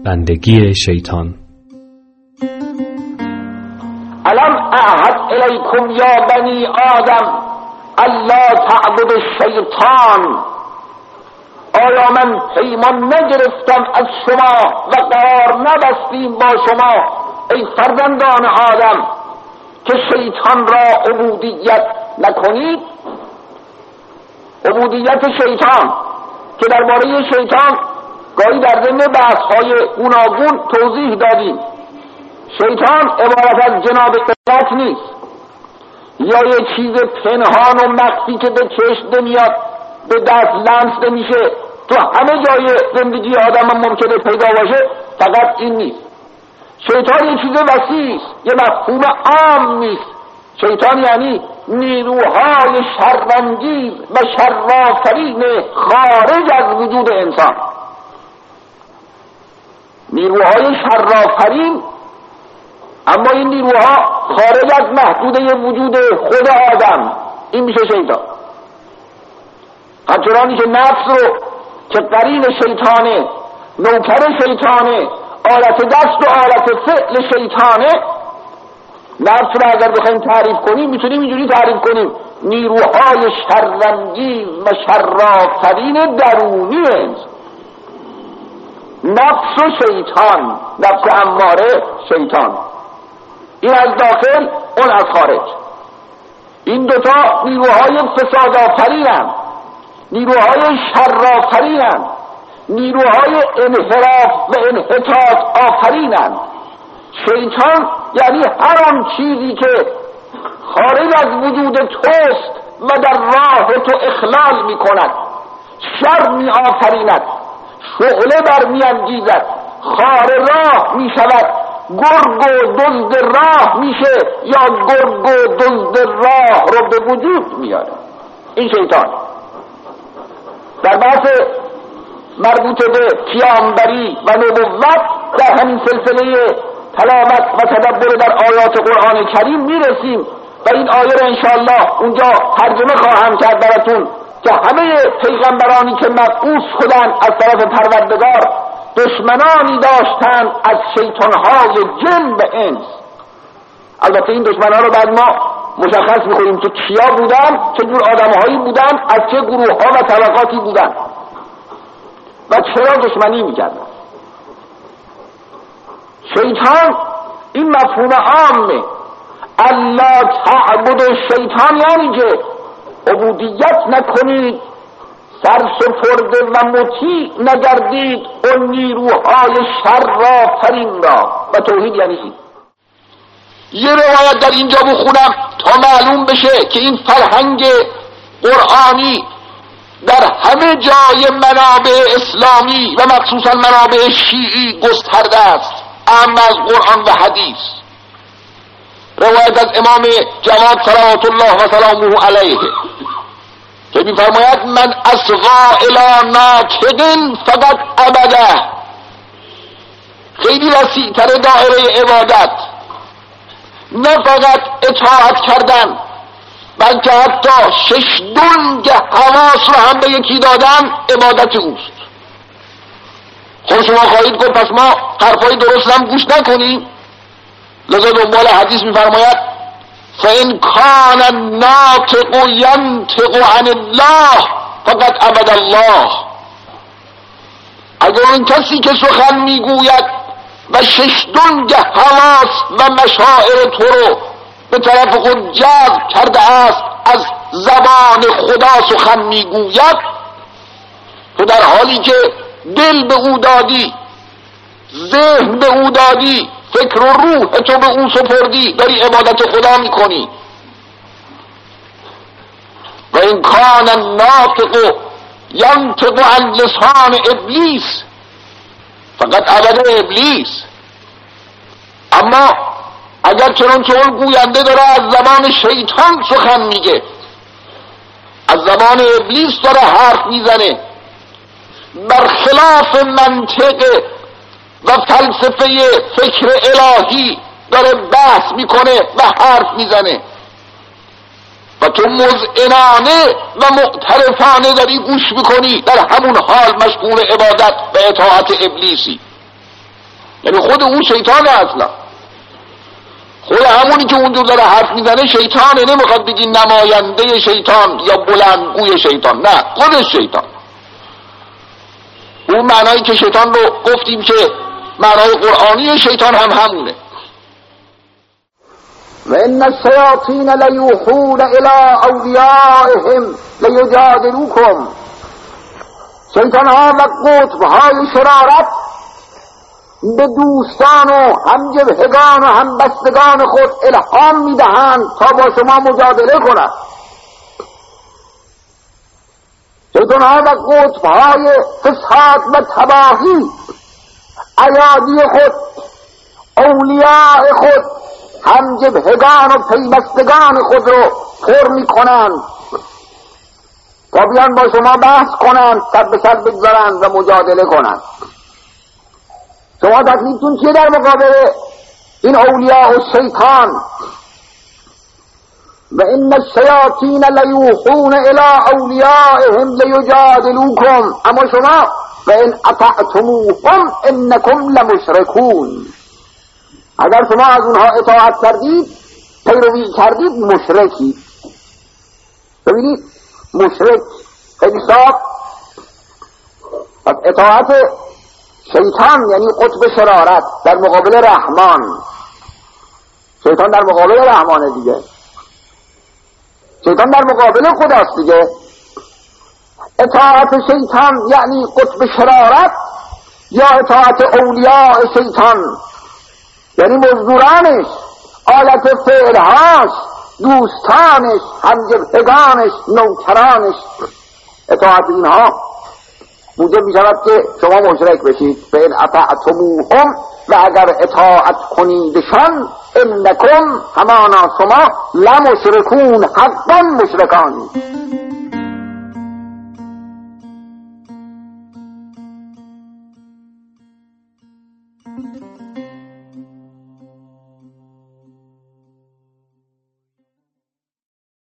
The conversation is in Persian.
بندگی شیطان. الم اعهد الیکم یا بنی آدم الا تعبد الشیطان. آیا من پیمان نگرفتم از شما و قرار نبستیم با شما ای فرزندان آدم که شیطان را عبودیت نکنید؟ عبودیت شیطان که درباره شیطان گاهی در ضمن بحث‌های گوناگون توضیح دادیم. شیطان عبارت از جناب قدرت نیست یا یه چیز پنهان و مخفی که به چشم نمیاد، به دست لمس نمیشه، تو همه جای زندگی آدم ممکنه پیدا باشه. فقط این نیست. شیطان یه چیز وسیع است، یه مفهوم عام نیست. شیطان یعنی نیروهای شرانگیز و شرآفرین خارج از وجود انسان. نیروهای شرآفرین، اما این نیروها خارج از محدوده وجود خود آدم، این میشه شیطان. همچنانی که نفس رو که قرین شیطانه، نوکر شیطانه، آلت دست و آلت فعل شیطانه، نفس رو اگر بخوایم تعریف کنیم میتونیم اینجوری تعریف کنیم: نیروهای شرانگیز و شرآفرین درونی انسان. نفس و شیطان، نفس اماره، شیطان، این از داخل، اون از خارج. این دوتا نیروهای فساد آفرینن، نیروهای شر آفرینن، نیروهای انحراف و انحطاط آفرینن. شیطان یعنی هر آن چیزی که خارج از وجود توست و در راه تو اخلال می کند، شر می آفریند، شعله بر می انگیزد، خار راه می شود، گرگ و دزد راه میشه یا گرگ و دزد راه رو به وجود میاره. این شیطان. در بحث مربوط به پیامبری و نبوت در همین سلسله تلاوت و تدبر در آیات قرآن کریم میرسیم و این آیه رو انشاءالله اونجا ترجمه خواهم کرد براتون که همه پیغمبرانی که مبعوث شدن از طرف پروردگار دشمنانی داشتن از شیطانهای جن و انس. البته این دشمنان رو بعد ما مشخص میکنیم که کیا بودن، چه جور آدمهایی بودن، از چه گروه ها و طبقاتی بودن و چرا دشمنی میکردن. شیطان این مفهوم عامه. الا تعبد الشیطان یعنی که عبودیت نکنید، سرسپرده و مطیع نگردید اون نیروهای شرآفرین را. و توحید یعنی این. یه روایت در اینجا بخونم تا معلوم بشه که این فرهنگ قرآنی در همه جای منابع اسلامی و مخصوصا منابع شیعی گسترده است، اما از قرآن و حدیث. روایت از امام جواد صلوات الله و سلامه علیه که می‌فرماید: من اصغا الی ناطق فقط ابده. خیلی وسیع‌تر دایره عبادت، نه فقط اطاعت کردن بلکه حتی 6 دنگ حواس رو هم به یکی دادن عبادت اوست. خب شما خواهید گفت پس ما حرفای درست هم گوش نکنیم. لذا دنبال حدیث می‌فرماید: فإن كان الناطق ينطق عن الله فقد عبد الله. اگر اون کسی که سخن میگوید و 6 دنگ حواس و مشاعر تو رو به طرف خود جذب کرده است، از زبان خدا سخن میگوید، تو در حالی که دل به او دادی، ذهن به او دادی، فکر و روح تو به اون سپردی، داری عبادت خدا میکنی. و این کان الناطق ینطق عن لسان ابلیس فقط عبد ابلیس. اما اگر چنانچه اون گوینده داره از زبان شیطان سخن میگه، از زبان ابلیس داره حرف میزنه، برخلاف منطق و فلسفه فکر الهی داره بحث میکنه و حرف میزنه و تو مذعنانه و معترفانه داری گوش میکنی، در همون حال مشغول عبادت و اطاعت ابلیسی. یعنی خود اون شیطانه اصلا، خود همونی که اونجور داره حرف میزنه شیطانه، نمیخواد بگی نماینده شیطان یا بلندگوی شیطان، نه، خودش شیطان. اون معنایی که شیطان رو گفتیم که معنای قرآنی شیطان هم همونه. و ان الشیاطین لیوحون الی اولیائهم لیجادلوکم. شیطان ها و قطب های شرارت به دوستان و همجبهگان و همبستگان خود الهام میدهند تا با شما مجادله کنند. شیطان ها و قطب های فساد و تباهی ایادی خود، اولیاء خود، همجبهگان و پیوستگان خود رو پر میکنند تا بیان با شما بحث کنند، سر به سر بگذارند و مجادله کنند. شما تکلیفتون چیه در مقابل این اولیاء و شیطان؟ و ان الشیاطین لیوحون الی اولیائهم لیجادلوکم. اما شما و ان اطعتموهم انکم لمشرکون. اگر شما از اونها اطاعت کردید، پیروی کردید، مشرکید. ببینید مشرک خیلی صاف. پس اطاعت شیطان یعنی قطب شرارت در مقابل رحمان. شیطان در مقابل رحمانه دیگه، شیطان در مقابل خداست دیگه. اطاعت شیطان یعنی قطب شرارت یا اطاعت اولیاء شیطان یعنی مزدورانش، آلت فعلهاش، دوستانش، همجبهگانش، نوکرانش. اطاعت اینها موجب می شود که شما مشرک بشید. فإن اطعتموهم، و اگر اطاعت کنیدشان، انکم، همانا شما، لمشرکون، حقا مشرکانی.